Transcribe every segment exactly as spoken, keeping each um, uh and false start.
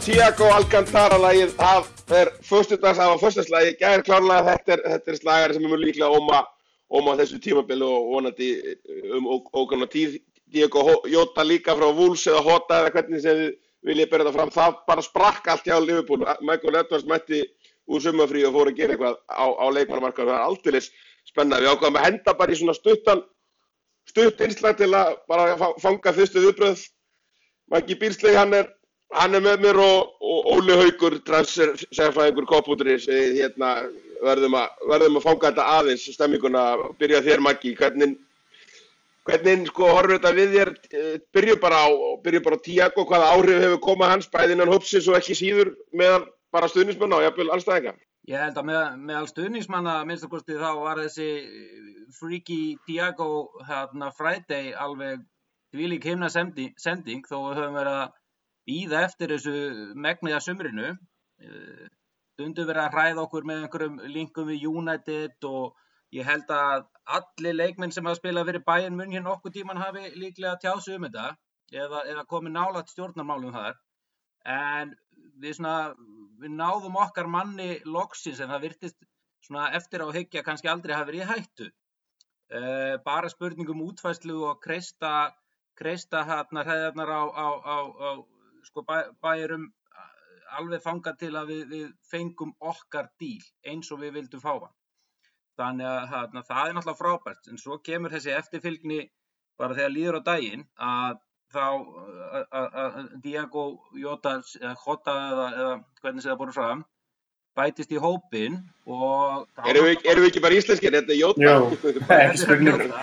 Thiago Alcantara lagið, það er föstudags, það var föstudagslagið, gær klárlega þetta er, þetta er slagari sem er mjög líklega óma, óma þessu tímabili og vonandi um ókomna tíð. Diego Jota líka frá Wolves eða Jota eða hvernig sem þið viljið bera það fram, það bara sprakk allt hjá Liverpool. Michael Edwards mætti úr sumarfríi og fór að gera eitthvað á, á leikmannamarkaðnum, það er aldeilis spennandi. Við ákváðum að henda bara í svona stuttan, stutt innslag til að bara fanga fyrstu viðbrögð. Maggi Beardsley, hann er Hann er með mér og, og Óli Haukur, transfersérfræðingur K punktur is, hérna verðum að, verðum að fanga þetta aðeins, stemminguna, byrja þér Maggi, hvernig, hvernig sko horfir þetta við þér, byrju bara á, byrju bara á Thiago, hvaða áhrif hefur komað hans, bæði innan hópsins og ekki síður meðal bara stuðningsmanna og jafnvel andstæðinga? Ég held að með, meðal stuðningsmanna, minnst að kosti þá var þessi freaky Thiago hérna Friday alveg þvílík himna sending, þó við höfum verið að bíða eftir þessu megniða sumrinu. Stundum verið að hræða okkur með einhverjum linkum við United og ég held að allir leikmenn sem hafa spilað fyrir Bayern München nokkuð tíman hafi líklega tjáð sig um þetta eða, eða komið nálægt stjórnarmálum þar. En við, svona, við náðum okkar manni loksins en það virtist svona eftir á hyggja kannski aldrei hafi verið í hættu. Uh, bara spurningum útfærslu og kreista, kreista hérna hræðarnar á, á, á, á sko bæ, bærum alveg fangað til að við, við fengum okkar díl eins og við vildum fá hann. Þannig að hana, það er náttúrulega frábært, en svo kemur þessi eftirfylgni bara þegar líður á daginn að þá að Diego Jota eða Jota eða, eða hvernig sem það búið fram bætist í hópinn og Erum við, erum við ekki bara íslenskir? Þetta er Jota. Jú,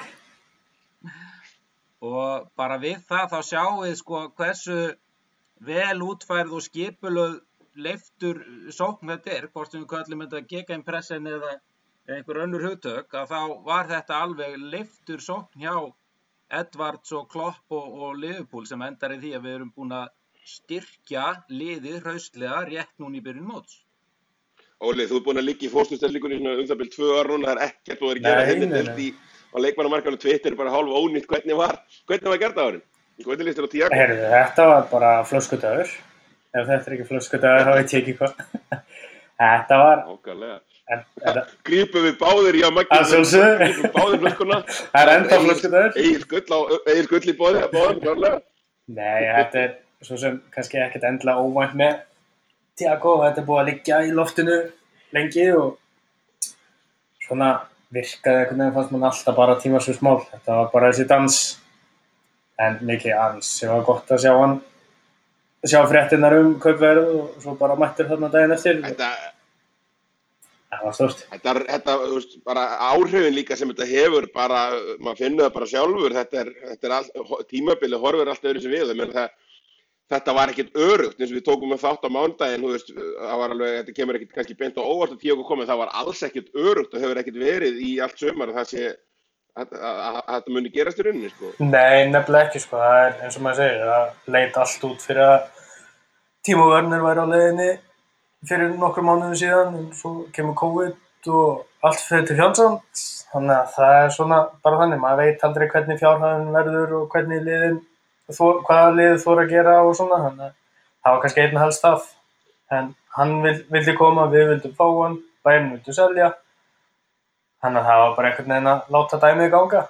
og bara við það þá sjáum við sko hversu vel útfærð og skipulögð leiftur sókn þetta er, hvort sem við köllum þetta gegenpressen eða einhver önnur hugtök, að þá var þetta alveg leiftur sókn hjá Edwards og Klopp og, og Liverpool sem endar í því að við erum búin að styrkja liðið hraustlega rétt núna í byrjun móts. Óli, þú er búin að liggja í fósturstellingunni um það bil tvö ár núna, það er ekkert búin að gera henni delt í á leikmannamarkaðnum Twitter, bara hálf ónýtt, hvernig var, hvernig var gert á árin? Hvernig líst þér á Thiago? Heyrðu, þetta var bara flöskudagur. Ef þetta er ekki flöskudagur, þá veit ég ekki hvað. Þetta var... Nákvæmlega. Grípum við báðir, já, Maggi. Að sjálfsögðu. Grípum báðir flöskuna. Það er enda flöskudagur. Egil skull á, Egil skull í bóði, að báðum, klárlega. Nei, þetta er svo sem kannski ekkert endilega óvænt með Thiago. Þetta er búið að liggja í loftinu lengi og svona virkaði einhvern veginn fannst mann alltaf bara tímaspursmál. Þetta var bara þessi dans. En mikið ans, það var gott að sjá hann, sjá fréttirnar um kaupverð og svo bara mættur þarna daginn eftir. Þetta, það var stórt. Þetta, þetta, þú veist, bara áhrifin líka sem þetta hefur, bara, maður finnur það bara sjálfur, þetta er, þetta er all, tímabilið horfir alltaf öðru sem við, menn það, þetta var ekkert örugt, eins og við tókum með þátt á mánudaginn, þú veist, það var alveg, þetta kemur ekkert kannski beint á óvart að Thiago komið, það var alls ekkert örugt og hefur ekkert verið í allt sumar og það sé, að þetta muni gerast í rauninni, sko? Nei, nefnilega ekki, sko. Það er eins og maður segir, það leit allt út fyrir að Timo Werner væri á leiðinni fyrir nokkrum mánuðum síðan, en svo kemur COVID og allt fyrir til fjandsamt. Þannig að það er svona bara þannig, maður veit aldrei hvernig fjárhagurinn verður og hvernig liðin, hvaða liðið þor að gera og svona. Þannig að það var kannski einn helst af, en hann vildi koma, við vildum fá hann, Bayern vildu selja. Þannig að það var bara einhvern veginn að láta dæmið ganga.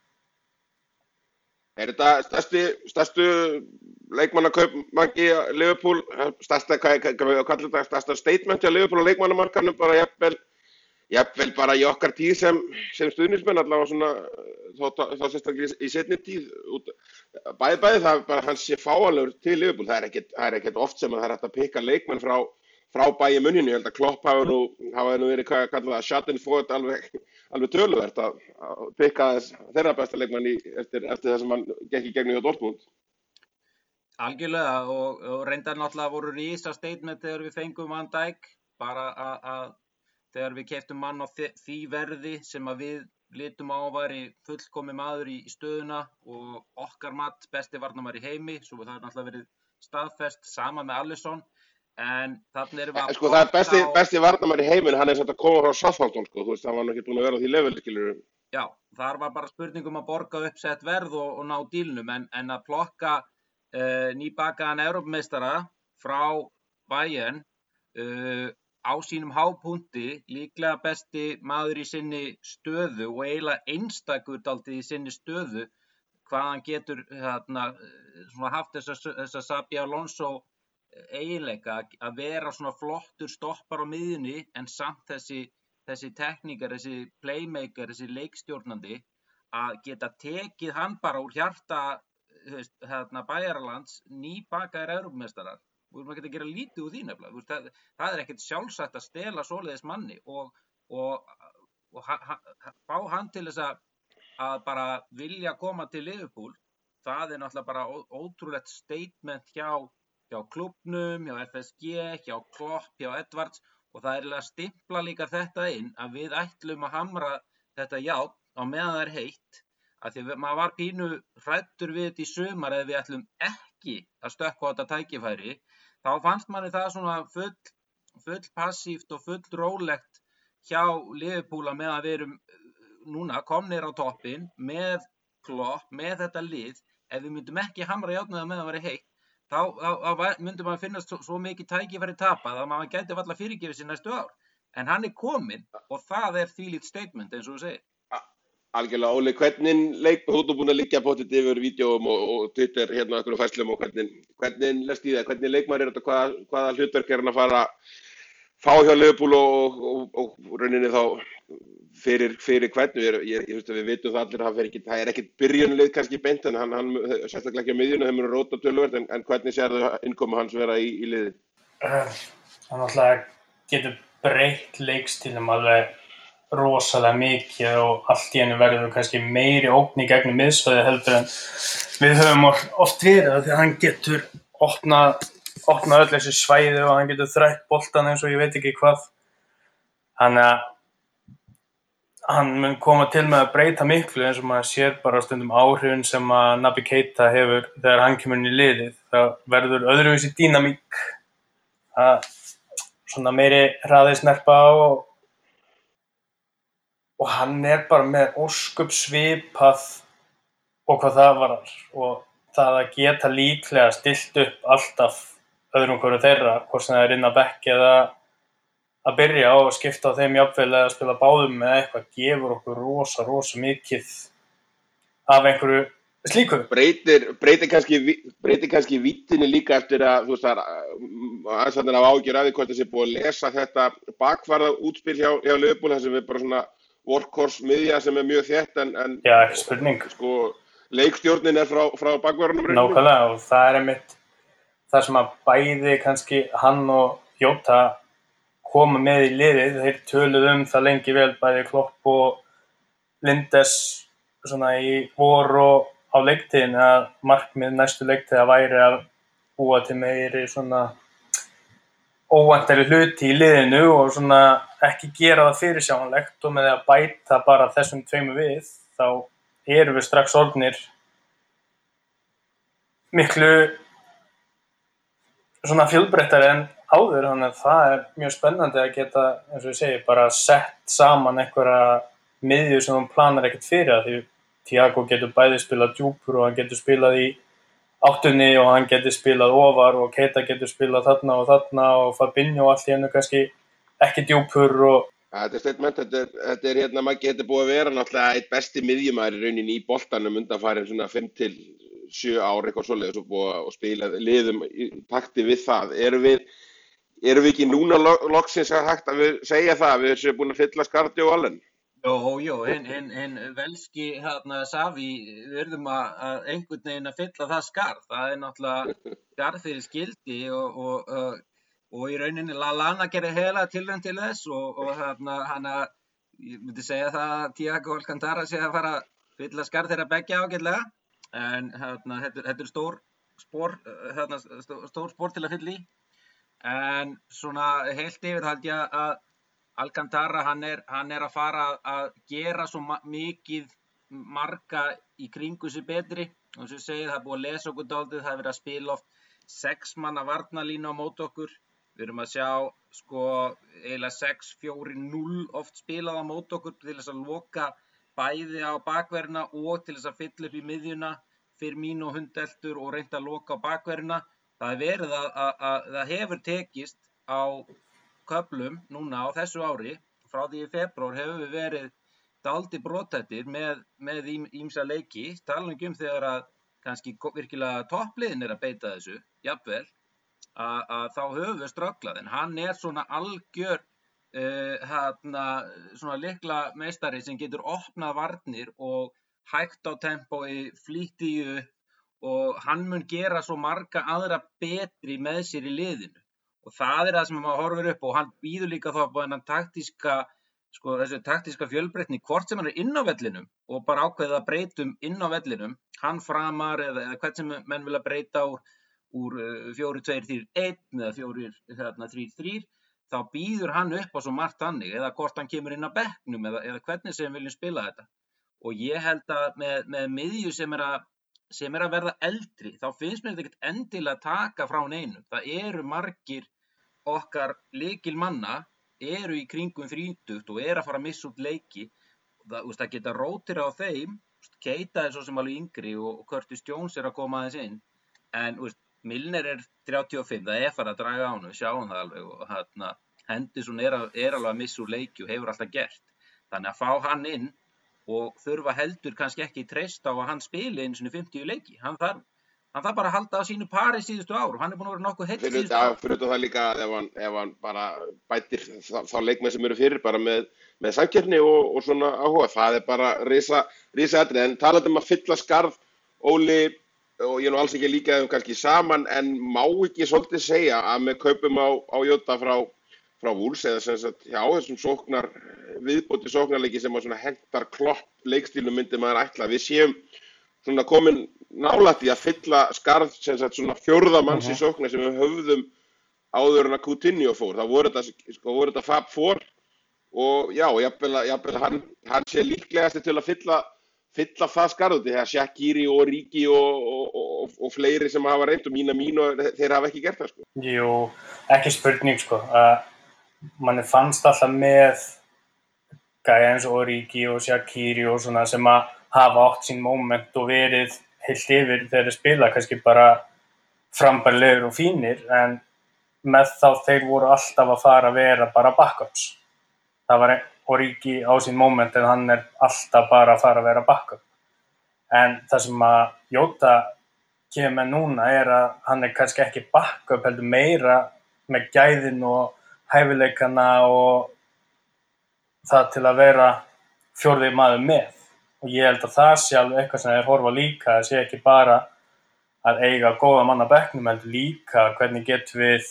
Er þetta stærsti, stærstu leikmannakaup Maggi Liverpool, stærsta, hvað kallar þetta, stærsta statement hjá Liverpool á leikmannamarkaðnum, bara jafnvel, jafnvel bara í okkar tíð sem, sem stuðningsmenn, allavega svona, þá, þá sérstaklega í seinni tíð, út, bæði bæði það bara hans sé fáanlegur til Liverpool, það er ekkert, það er ekkert oft sem að það er hægt að pikka leikmenn frá frá Bayern München, ég held að Klopp hafa nú, hafa nú verið hvað kallað að Schadenfreude alveg, alveg töluvert að, að pikka þess þeirra besta leikmann í, eftir, eftir það sem hann gekk í gegnum hjá Dortmund. Algjörlega og, og reyndar náttúrulega voru rísa statement þegar við fengum Van Dijk, bara að þegar við keyptum mann á því verði sem að við litum á væri fullkomi maður í, í stöðuna og okkar mat besti varnarmaður í heimi, svo það er náttúrulega verið staðfest sama með Alisson. En þannig erum við að sko það er besti, á... besti varnarmaður í heiminn, hann er satt að koma frá Southampton, sko, þú veist, hann var nú ekki búin að vera á því level, skilur. Já, þar var bara spurning um að borga uppsett verð og, og ná dílnum, en, en að plokka uh, nýbakaðan Evrópumeistara frá Bayern uh, á sínum hápunkti, líklega besti maður í sinni stöðu og eiginlega einstakur dálítið í sinni stöðu, hvað hann getur hérna, svona haft þessa, þessa Xabi Alonso eiginleika að vera svona flottur stoppar á miðjunni en samt þessi, þessi tekníkar, þessi playmaker, þessi leikstjórnandi að geta tekið hann bara úr hjarta veist, hérna, Bæjaralands nýbakaðir Evrópumeistarar. Við erum ekki að gera lítið úr því nefnilega. Það, það er ekkert sjálfsagt að stela svoleiðis manni og, og, og ha, ha, fá hann til þess að, að bara vilja koma til Liverpool. Það er náttúrulega bara ó, ótrúlegt statement hjá, hjá klúbbnum, hjá F S G, hjá Klopp, hjá Edwards og það er að stimpla líka þetta inn að við ætlum að hamra þetta járn á meðan það er heitt. Að því maður var pínu hræddur við þetta í sumar eða við ætlum ekki að stökkva á þetta tækifæri, þá fannst manni það svona full, full passíft og full rólegt hjá Liverpool að meðan við erum núna komnir á toppinn með Klopp, með þetta lið, ef við myndum ekki hamra járnið að meðan það væri heitt, þá, þá, þá myndum maður finnast svo, svo mikið tækifæri tapað að maður gæti varla fyrirgefið sér næstu ár. En hann er kominn og það er þvílíkt statement eins og þú segir. Algjörlega, Óli, hvernig leik, þú ert búin að liggja pottit yfir vídeóum og, og Twitter hérna okkur á færslum og hvernig, hvernig lest í það, hvernig leikmaður er þetta, hvað, hvaða hlutverk er hann að fara fá hjá Liverpool og, og, og, og rauninni þá fyrir, fyrir hvernig, ég, ég, ég veist að við vitum það allir, það, ekki, það er ekkert byrjunlið kannski beint, en hann, hann sérstaklega ekki á miðjunni, þeim eru róta töluvert, en, en hvernig sér þau innkomu hans vera í, í liði? Hann alltaf getur breytt leikstílum alveg rosalega mikið og allt í einu verður kannski meiri ógn í gegnum miðsvæði heldur en við höfum oft verið því að hann getur opnað, opnað öll þessi svæði og hann getur þrætt boltan eins og ég veit ekki hvað. Þannig að hann mun koma til með að breyta miklu eins og maður sér bara stundum áhrifin sem að Naby Keita hefur þegar hann kemur inn í liðið. Það verður öðruvísi dýnamík, að svona meiri hraði snerpa og Og hann er bara með ósköp svipað og hvað það varar og það að geta líklega stillt upp alltaf öðrum hverju þeirra, hvort sem það er inn að bekk eða að byrja og skipta á þeim jafnvel eða spila báðum eða eitthvað, gefur okkur rosa, rosa mikið af einhverju slíku. Breytir, breytir kannski, breytir kannski vítinni líka eftir að, þú veist það, aðstæðan af ágjur af því hvort þessi búið að lesa þetta bakvarða útspil hjá, hjá Liverpool, þar sem við bara svona workhorse miðja sem er mjög þétt en, en Já, ekki spurning. Sko, leikstjórnin er frá, frá bakvarðanum. Nákvæmlega og það er einmitt það sem að bæði kannski hann og Jota koma með í liðið, þeir töluðu um það lengi vel bæði Klopp og Lindes svona í vor og á leiktíðin að markmið næstu leiktíð að væri að búa til meiri svona óvæntari hluti í liðinu og svona ekki gera það fyrirsjáanlegt og með að bæta bara þessum tveimur við, þá erum við strax orðnir miklu svona fjölbreyttari en áður, þannig að það er mjög spennandi að geta, eins og ég segi, bara sett saman einhverja miðju sem hann planar ekkert fyrir að því Thiago getur bæði spilað djúpur og hann getur spilað í áttunni og hann getur spilað ofar og Keita getur spilað þarna og þarna og Fabinho allt í hennu kannski ekki djúpur og... Ja, þetta er statement, þetta er, þetta er hérna, Maggi, þetta er búið að vera náttúrulega eitt besti miðjumaður í rauninni í boltanum undanfarin svona fimm til sjö ár eitthvað svoleiðis og búið að spila liðum í takti við það. Erum við, erum við ekki núna loksins að hægt að við segja það að við erum búin að fylla Skardi og Allen? Jó, jó, en, en, en velski hérna Savi, við erum að, að einhvern veginn að fylla það skarð. Það er náttúrulega skarð fyrir skildi og, og, og, og í rauninni Lallana gerði heila tilraun til þess og, og hérna, hana, ég myndi segja það að Thiago Alcantara sé að fara að fylla skarð þeirra beggja ágætlega. En hérna, þetta, þetta er stór spór, hérna, stór spór til að fylla í. En svona heilt yfir held ég að Alcantara, hann er, hann er að fara að gera svo mikið marga í kringu sig betri. Og sem ég segi, það er búið að lesa okkur dálítið, það er verið að spila oft sex manna varnarlínu á móti okkur. Við erum að sjá sko eiginlega sex fjögur núll oft spilað á móti okkur til þess að loka bæði á bakverðina og til þess að fylla upp í miðjuna, Firmino, Hundeltur og reynda að loka á bakverðina. það er verið að, að, að það hefur tekist á köflum núna á þessu ári, frá því í febrúar hefur við verið dálítið brothættir með, með ýmsa leiki, talandi um þegar að kannski virkilega toppliðin er að beita þessu, jafnvel, að, að þá höfum við strögglað, en hann er svona algjör uh, hana, svona lykla meistari sem getur opnað varnir og hægt á tempói, flýtt í upp og hann mun gera svo marga aðra betri með sér í liðinu. Og það er það sem maður horfir upp og hann býður líka þá á þennan taktíska, sko þessu taktíska fjölbreytni, hvort sem hann er inn á vellinum og bara ákveðið að breytum inn á vellinum, hann framar eða, eða hvert sem menn vilja breyta úr, úr fjórir tveir þrír einn eða fjórir þrír þrír, þá býður hann upp á svo margt þannig, eða hvort hann kemur inn á bekknum eða, eða hvernig sem viljum spila þetta. Og ég held að með, með miðju sem er að sem er að verða eldri, þá finnst mér þetta ekkert endilega að taka frá neinu. Það eru margir okkar lykilmanna eru í kringum þrítugt og eru að fara að missa út leiki. Það, úst, það geta rótir á þeim, úst, Keita er svo sem alveg yngri og Curtis Jones er að koma aðeins inn. En úst, Milner er þrjátíu og fimm, það er farið að draga á hann, við sjáum það alveg. Og hérna, Henderson er, að, er alveg að missa úr leiki og hefur alltaf gert. Þannig að fá hann inn og þurfa heldur kannski ekki treyst á að hann spili einu sinni fimmtíu leiki. Hann þarf, hann þarf bara að halda á sínu pari síðustu ár og hann er búin að vera nokkuð heill síðustu ár. Fyrir það líka ef hann, ef hann bara bætir þá, þá leikmenn sem eru fyrir bara með, með samkeppni og, og svona áhuga. Það er bara risa, risa atriði. En talandi um að fylla skarð, Óli, og ég er nú alls ekki líka þeim kannski saman, en má ekki svolítið segja að með kaupum á, á Jota frá frá Wolves eða sem sagt, já, þessum sóknar, viðbóti sóknarleiki sem að svona hentar Klopp leikstílnum myndi maður ætla. Við séum svona komin nálægt í að fylla skarð sem sagt svona fjórða manns í sóknar sem við höfðum áður en að Coutinho fór. Það voru þetta, sko, voru þetta Fab Four og já, jafnvel, jafnvel hann, hann sé líklegasti til að fylla, fylla það skarð út. Þegar Shaqiri og Origi og, og, og, og fleiri sem hafa reynt og mína mín og þeir hafa ekki gert það, sko. Jú, ekki spurning, sko. Uh... manni fannst alltaf með gæja eins og Origi og Shaqiri og svona sem að hafa átt sín moment og verið heilt yfir þegar þeir spila kannski bara frambærilegir og fínir, en með þá þeir voru alltaf að fara að vera bara backups. Það var Origi á sín moment en hann er alltaf bara að fara að vera backup. En það sem að Jota kemur með núna er að hann er kannski ekki backup heldur meira með gæðin og hæfileikana og það til að vera fjórði maður með. Og ég held að það sé alveg eitthvað sem þeir horfa líka, það sé ekki bara að eiga góða mann á bekknum, heldur líka hvernig getum við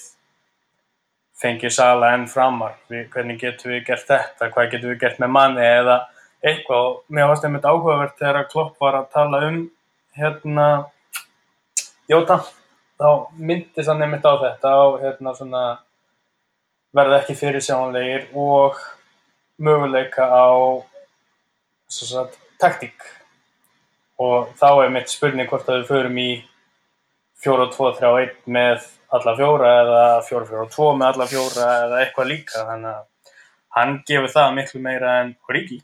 fengið Sala enn framar, hvernig getum við gert þetta, hvað getum við gert með manni eða eitthvað. Og mér varst einmitt áhugavert þegar Klopp var að tala um hérna Jota, þá myndist hann einmitt á þetta og hérna svona verða ekki fyrirsjáanlegir og möguleika á sagt, taktík. Og þá er mitt spurning hvort að við förum í fjóra tvo þrjá einn með alla fjóra eða fjóra fjóra tvö með alla fjóra eða eitthvað líka. Þannig að hann gefur það miklu meira en Origi.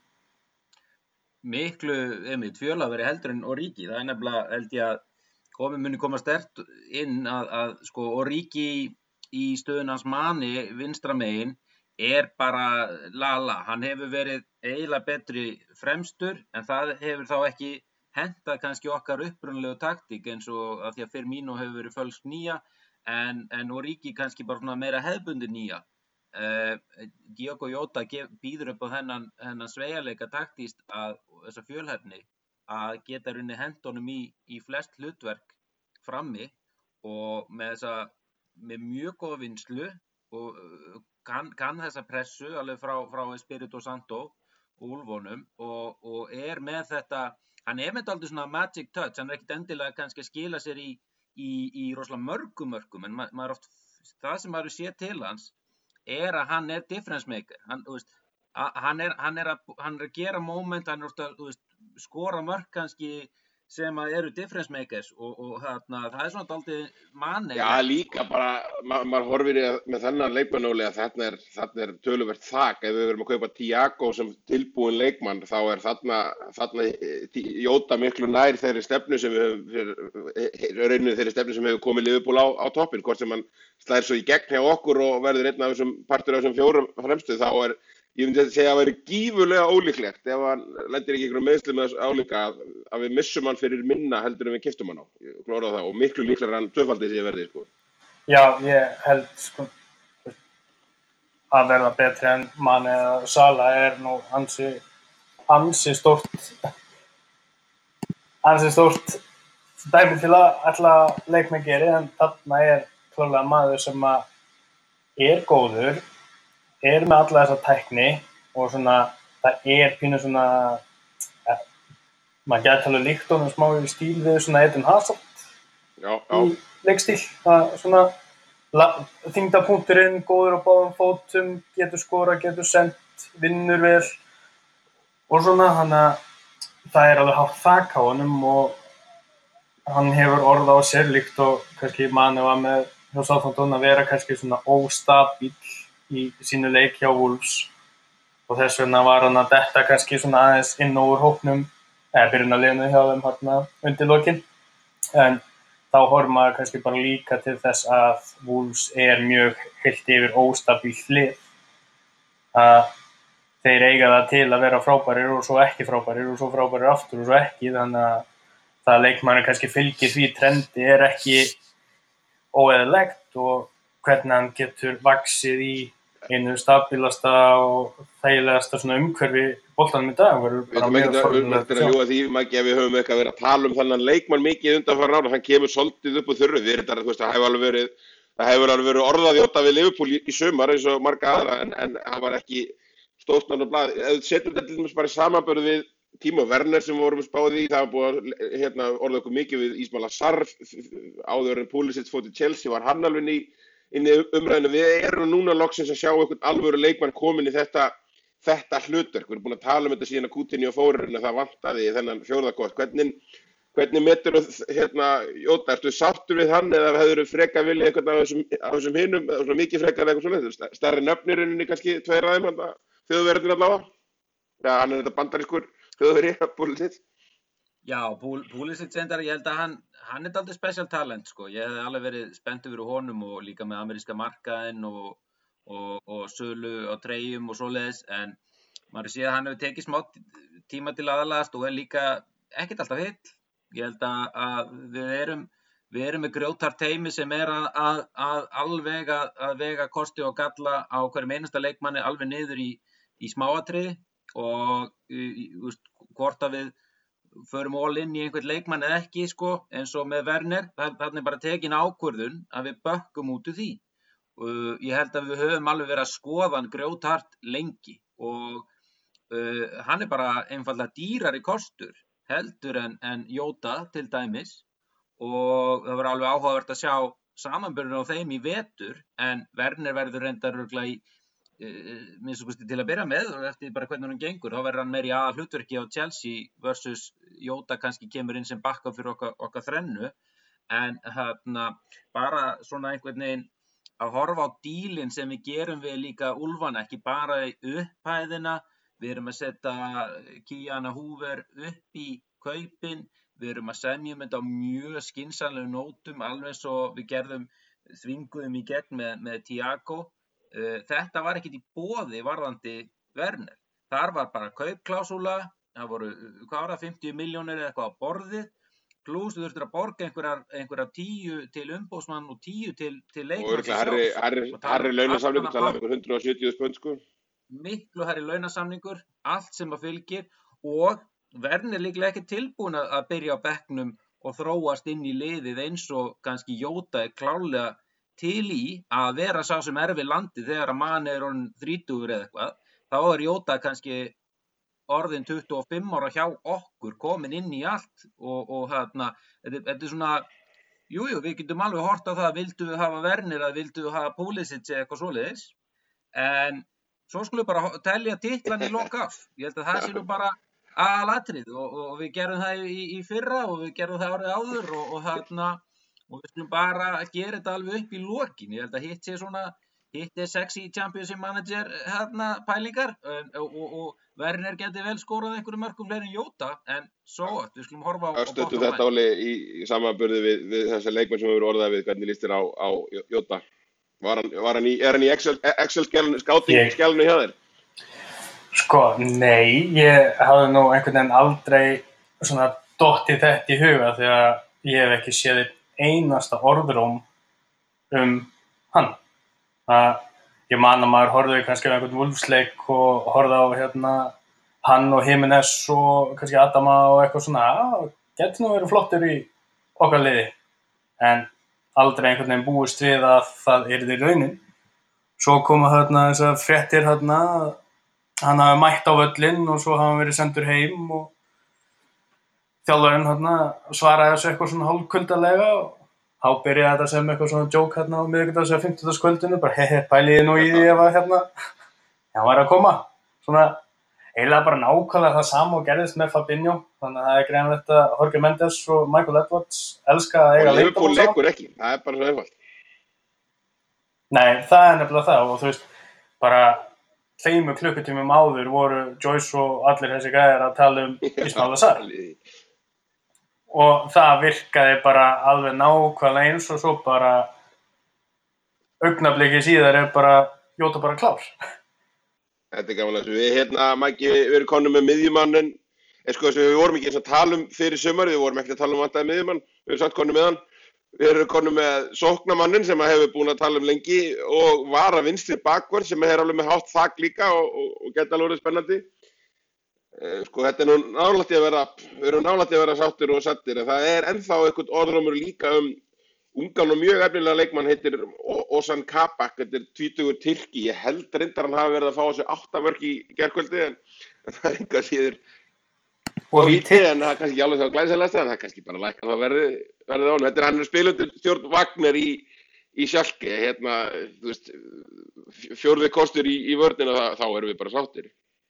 Miklu, einmitt, fjölafari heldur en Origi. Það er nefnilega, held ég að komið muni koma sterkt inn að, að sko Origi í stöðun hans Mani vinstra megin er bara lala. Hann hefur verið eiginlega betri fremstur en það hefur þá ekki hentað kannski okkar upprunalegu taktík eins og að því að Firmino hefur verið fölsk nýja en, en Origi kannski bara svona meira hefðbundi nýja. Uh, Diogo Jota býður upp á þennan, þennan sveigjanleika taktíst að þessa fjölhæfni að geta runni hendunum í, í flest hlutverk frammi og með þessa með mjög góða vinslu og kann, kann þessa pressu alveg frá, frá Espirito Santo og Úlfonum og, og er með þetta, hann er með aldrei svona magic touch, hann er ekkert endilega kannski að skila sér í, í, í rosalega mörgum mörgum en ma, maður oft, það sem maður sé til hans er að hann er difference maker, hann, þú veist, að, hann, er, hann, er að, hann er að gera moment, hann er ofta, þú veist, skora mörg kannski sem að eru difference makers og, og þarna, það er svona dálítið Mane. Já, líka bara, ma maður horfir í að, með þennan leikmannóli að þarna er, þarna er töluvert þak. Ef við verum að kaupa Thiago sem tilbúin leikmann, þá er þarna, þarna Jóta miklu nær þeirri stefnu sem við höfum, rauninu þeirri stefnu sem hefur komið Liverpool á, á toppinn, hvort sem hann slær svo í gegn hjá okkur og verður einn af þessum partur af þessum fjórum fremstu, þá er, ég myndi að segja að það væri gífurlega ólíklegt ef hann lendir ekki einhverjum meðslum með þessu álíka að, að við missum hann fyrir minna heldur en við keyptum hann á. Ég klóra það og miklu líklega hann tvöfaldið sé verði, sko. Já, ég held, sko, að verða betri en Mane eða Salah er nú ansi, ansi stórt, ansi stórt dæmi til að ætla leikmenn geri, en þarna er klárlega maður sem að er góður, er með alla þessa tækni og svona, það er pínu svona, ja, maður gæti alveg líkt honum smá í stíl við svona Eden Hazard Já, já. í leikstíl, það svona þyngdapunkturinn, góður á báðum fótum, getur skora, getur sent, vinnur vel og svona, þannig að það er alveg hátt þak á honum og hann hefur orð á sér líkt og kannski Mane var með hjá Southampton að vera kannski svona óstabíll í sínu leik hjá Wolves og þess vegna var hann að detta kannski svona aðeins inn úr hópnum eða byrjunarliðinu hjá þeim hérna undir lokin, en þá horfir maður kannski bara líka til þess að Wolves er mjög heilt yfir óstabíl lið, að þeir eiga það til að vera frábærir og svo ekki frábærir og svo frábærir aftur og svo ekki, þannig að það leikmaður kannski fylgir því trendi er ekki óeðlilegt og hvernig hann getur vaxið í einu stabilasta og þægilegasta svona umhverfi boltanum í dag verður bara mjög fornilegt. Við erum að ljúga því, Maggi, að við höfum eitthvað verið að tala um þannig leikmann mikið undanfarna ára, hann kemur svolítið upp úr þurru. Við erum þetta, þú veist, það hefur alveg verið, það hefur alveg verið orðað Jóta við Liverpool í, í sumar eins og marga aðra, en, en hann var ekki stórt náttúrulega blað. Ef við setjum þetta til dæmis bara í samanburð við Timo Werner sem við vorum spáð í, það var búið að hérna, orða okkur mikið við Ismail Assar, áður en Pulisic fór til Chelsea, var hann alveg inn í inn í umræðinu. Við erum núna loksins að sjá einhvern alvöru leikmann komin í þetta, þetta hlutverk. Við erum búin að tala um þetta síðan að Coutinho fór en það vantaði þennan fjórðakost. Hvernig, hvernig metur hérna, Jóta, ertu sáttur við hann eða hefurðu frekar viljað einhvern af þessum, af þessum hinum, svona mikið frekar eða eitthvað svona, stærri nöfnirinn kannski tveir af þeim, þjóðverðin allavega? Já, hann er þetta bandarískur þjóðveri, Pulisic. Já, Pulisic endar, ég held að hann, hann er dálítið special talent, sko. Ég hef alveg verið spennt yfir honum og líka með ameríska markaðinn og, og, og sölu á treyjum og svoleiðis, en maður sé að hann hefur tekið smá tíma til aðlagast og er líka ekkert alltaf hitt. Ég held að, að við erum, við erum með grjóthart teymi sem er að, að, að alveg að, að vega kosti og galla á hverjum einasta leikmanni alveg niður í, í smáatriði og í, í, hvort að við förum all inn í einhvern leikmann eða ekki, sko, eins og með Werner, þannig bara tekin ákvörðun að við bökkum út úr því. Uh, ég held að við höfum alveg verið að skoða hann grjóthart lengi og uh, hann er bara einfaldlega dýrari kostur heldur en, en Jóta til dæmis og það var alveg áhugavert að sjá samanburðin á þeim í vetur, en Werner verður reyndar örugglega í minnst og kosti til að byrja með og eftir bara hvernig hann gengur, þá verður hann meir í aða hlutverki á Chelsea versus Jóta kannski kemur inn sem bakka fyrir okkar, okkar þrennu, en hérna bara svona einhvern veginn að horfa á dílinn sem við gerum við líka úlfana, ekki bara í upphæðina, við erum að setja Kiana Hoover upp í kaupin, við erum að semja þetta á mjög skynsamlegum nótum, alveg svo við gerðum þvinguðum í gegn með, með Thiago. Þetta var ekkert í boði varðandi Werner. Þar var bara kaupklásúla, það voru, hvað var það, fimmtíu milljónir eða eitthvað á borðið, pluss þú þurftir að borga einhverjar, einhverjar tíu til umboðsmann og tíu til, til leikmann. Og örugglega herri, herri launasamningur, talaði um hundrað og sjötíu þúsund pund, sko. Miklu herri launasamningur, allt sem að fylgir og Werner líklega ekki tilbúin að byrja á bekknum og þróast inn í liðið eins og kannski Jóta er klárlega til í að vera sá sem er við landið þegar að Mane er orðinn þrítugur eða eitthvað, þá er Jóta kannski orðin tuttugu og fimm ára hjá okkur, komin inn í allt og, og hérna, þetta, þetta er svona, jújú, jú, við getum alveg hort á það, vildu við hafa Werner eða vildu við hafa Pulisic eða eitthvað svoleiðis, en svo skulum við bara telja titlan í lok af, ég held að það sé nú bara aðalatrið og, og við gerum það í, í fyrra og við gerum það árið áður og, og þarna og við skulum bara gera þetta alveg upp í lokin. Ég held að hitt sé svona hitt er sexy championship manager hérna pælingar og, og, og Werner geti vel skorað einhverjum mörkum fleiri en Jota en svo so, við skulum horfa á, á Stöttu þetta Óli í, í samanburði við, við þessa leikmenn sem hefur orðað við hvernig líst þér á, á Jota? Var hann, var hann í, er hann í Excel, Excel scouting skjálnu hjá þér? Sko, nei, ég hafði nú einhvern veginn aldrei svona dottið þetta í huga þegar ég hef ekki séð einasta orðróm um hann. Að ég man að maður horfði kannski á einhvern Wolfsleik og horfði á hérna hann og Jimenez og kannski Adama og eitthvað svona, að geti nú verið flottur í okkar liði. En aldrei einhvern veginn búist við að það yrði raunin. Svo koma þarna þessar fréttir þarna, hann hafi mætt á völlinn og svo hafa hann verið sendur heim og þjálfarinn þarna svaraði þessu eitthvað svona hálfkuldalega og þá byrjaði þetta sem eitthvað svona joke hérna á miðvikudags eða fimmtudagskvöldinu, bara hehe, pæliði nú í því ef að hérna, hann var að koma. Svona eiginlega bara nákvæmlega það sama og gerðist með Fabinho, þannig að það er greinlegt að Jorge Mendes og Michael Edwards elska að eiga leikdóma. Og Liverpool leikur ekki, það er bara svo einfalt. Nei, það er nefnilega það og þú veist, bara tveimur klukkutímum áður voru Joyce og allir þessi gæjar að tala um Ismail Assar. Og það virkaði bara alveg nákvæmlega eins og svo bara augnabliki síðar er bara Jota bara klár. Þetta er gaman að við hérna, Maggi, við erum konum með miðjumannin, en sko við vorum ekki eins að tala um fyrir sumar, við vorum ekki að tala um vantaði miðjumann, við erum samt konum með hann. Við erum konum með sóknarmannin sem hefur búin að tala um lengi og vara vinstri bakvörð sem er alveg með hátt þak líka og, og, og geta alveg spennandi. Sko þetta er nú nálægt í að vera, við erum nálægt í að vera sáttir og sattir, en það er ennþá eitthvað orðrómur líka um ungan og mjög efnilega leikmann heitir Ozan Kabak, þetta er tvítugur Tyrki, ég held reyndar hann hafi verið að fá þessu átta mörk í gærkvöldi, en það er enga síður og víti, en það er kannski ekki alveg svo glæsilegast, en það er kannski bara lækkað það verði, verði ánum. Þetta er hann er spilundur stjórn Wagner í, í Schalke, hérna, þú veist, fjórði kostur í, í vörnina, þá erum við bara sáttir.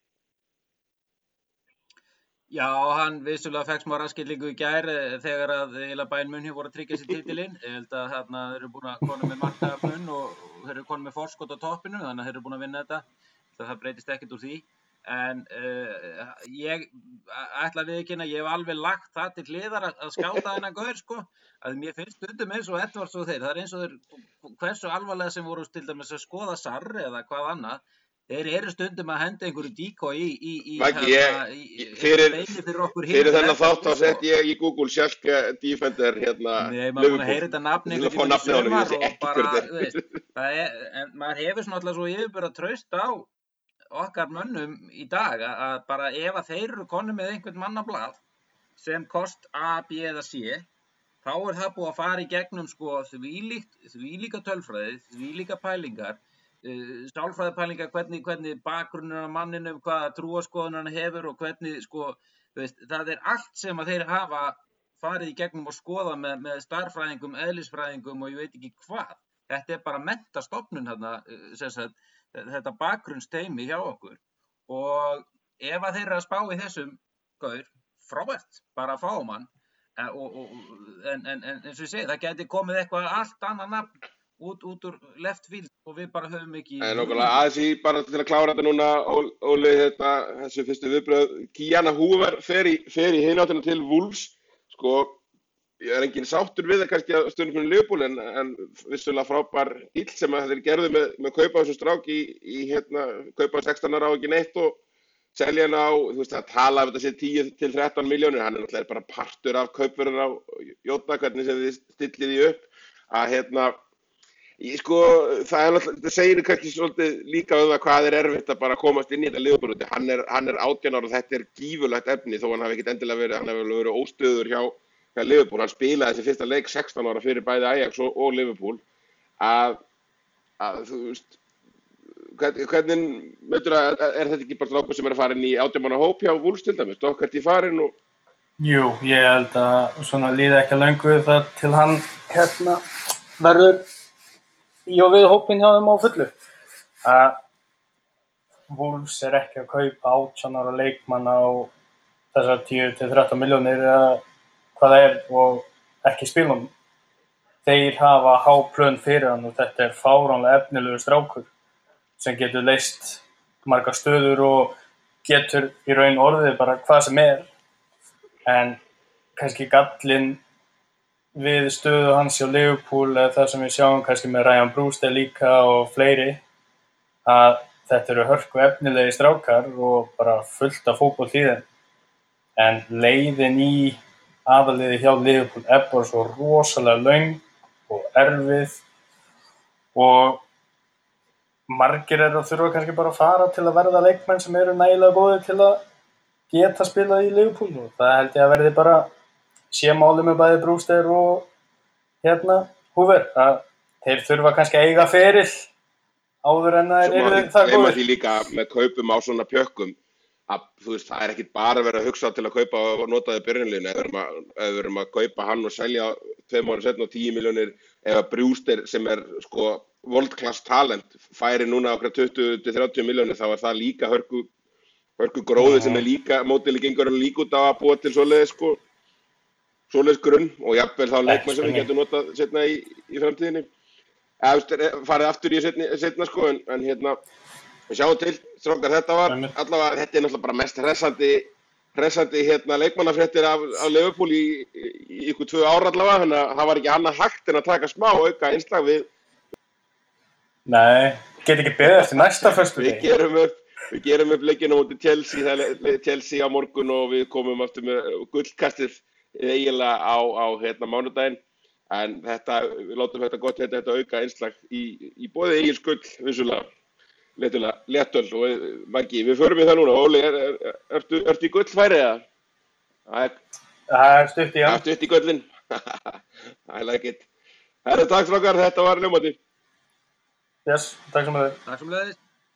Já, hann vissulega fekk smá raskillingu í gær þegar að eiginlega Bayern München voru að tryggja sér titilinn. Ég held að þarna þeir eru búin að koma með markamun og þeir eru komin með forskot á toppinu, þannig að þeir eru búin að vinna þetta. Það breytist ekkert úr því. En uh, ég ætla að viðurkenna, ég hef alveg lagt það til hliðar að, að skáta þennan gaur, sko. Að mér finnst stundum eins og Edwards og þeir. Það er eins og þeir, hversu alvarlega sem voru til dæmis að skoða Sarri eða hvað annað. Þeir eru stundum að henda einhverju díkó í, í, í, Maggi, hérna, ég, í, fyrir, fyrir okkur fyrir þennan þátt þá sett ég í Google Schalke Defender hérna. Nei, maður búin að heyra þetta nafn einhvern tímann í sumar og bara, þú veist, það er, en maður hefur svona alltaf svo yfirbara traust á okkar mönnum í dag að bara ef að þeir eru konum með einhvern mannablað sem kost A, B eða C, þá er það búið að fara í gegnum sko þvílíkt, þvílíka tölfræði, þvílíka pælingar, sálfræðipælingar, hvernig, hvernig bakgrunnur á manninum, hvaða trúarskoðun hann hefur og hvernig, sko, þú veist, það er allt sem að þeir hafa farið í gegnum og skoða með, með starffræðingum, eðlisfræðingum og ég veit ekki hvað. Þetta er bara menntastofnun þarna, sem sagt, þetta bakgrunnsteymi hjá okkur og ef að þeir eru að spá í þessum gaur, frábært, bara að fá um hann, og, og, en, en, en eins og ég segi, það geti komið eitthvað allt annað nafn út, út úr left field og við bara höfum ekki... En okkurlega aðeins í bara til að klára þetta núna, Óli, þetta, þessu fyrstu viðbröð, Kiana Hoover fer í, fer í hináttina til Wolves, sko, ég er engin sáttur við það kannski að stundum fyrir Liverpool, en, en vissulega frábær íll sem að þeir gerðu með, með kaupa þessu strák í, í hérna, kaupa sextán ára á ekki neitt og selja hann á, þú veist, að tala af þetta sé tíu til þrettán milljónir, hann er náttúrulega bara partur af kaupverðin á Jota, hvernig sem þið stillið því upp, að hérna, Ég sko, það er náttúrulega, það segir kannski svolítið líka um það hvað er erfitt að bara komast inn í þetta Liverpool. Hann er, hann er átján ára og þetta er gífurlegt efni þó hann hafi ekkert endilega verið, hann hefur verið óstöður hjá, hjá Liverpool. Hann spilaði þessi fyrsta leik sextán ára fyrir bæði Ajax og, og Liverpool. Að, að þú veist, hvernig, hvernig meitur að, er þetta ekki bara strákur sem er að fara inn í átján manna hóp hjá Wolves til dæmis? Stokkart í farin og... Jú, ég held að svona líða ekki löngu það til hann hérna verður í og við hópinn hjá þeim á fullu. Uh, Wolves er ekki að kaupa átján ára leikmann á þessar tíu til þrettán milljónir eða hvað það er og ekki spila honum. Þeir hafa há plön fyrir hann og þetta er fáránlega efnilegur strákur sem getur leyst margar stöður og getur í raun orðið bara hvað sem er. En kannski gallinn við stöðu hans hjá Liverpool eða það sem við sjáum kannski með Ryan Brewster líka og fleiri að þetta eru hörku efnilegi strákar og bara fullt af fótbolta í þeim. En leiðin í aðaliði hjá Liverpool er bara svo rosalega löng og erfið og margir eru að þurfa kannski bara að fara til að verða leikmenn sem eru nægilega góðir til að geta spilað í Liverpool og það held ég að verði bara sé máli með bæði Brewster og hérna Hoover að þeir þurfa kannski að eiga feril áður en að þeir eru það góður. góður. Því líka með kaupum á svona pjökkum að þú veist það er ekkit bara verið að hugsa til að kaupa og nota það í byrjunarliðinu ef við erum að kaupa hann og selja tveim árum seinna og tíu milljónir ef að Brewster sem er sko world class talent færi núna okkur tuttugu til þrjátíu milljónir þá er það líka hörku, hörku gróði sem er líka mótili gengur hann líka út á að búa til svoleiðis sko svoleiðis grunn og jafnvel þá leikmenn sem við getum notað setna í, í framtíðinni. Eða farið aftur í setna, setna sko en, en hérna við sjáum til, strákar, þetta var allavega, þetta er náttúrulega bara mest hressandi, hressandi hérna leikmannafréttir af, af Liverpool í, í, í ykkur tvö ára allavega, þannig að það var ekki annað hægt en að taka smá auka einslag við. Nei, get ekki beðið eftir næsta föstudegi. Við gerum upp, við gerum upp leikina mútið Chelsea, það er Chelsea á morgun og við komum aftur með gullkastið eiginlega á, á hérna mánudaginn. En þetta, við látum þetta gott þetta, þetta auka einslag í, í bóði Egils gull, vissulega, letulega, letöld og Maggi, við förum í það núna. Óli, er, er, ertu, ertu í gullfæri eða? Það er stutt í hann. Það er stutt í gullin. I like it. Herra, takk strákar, þetta var ljómandi. Yes, takk sem að þið. Takk sem leiðist.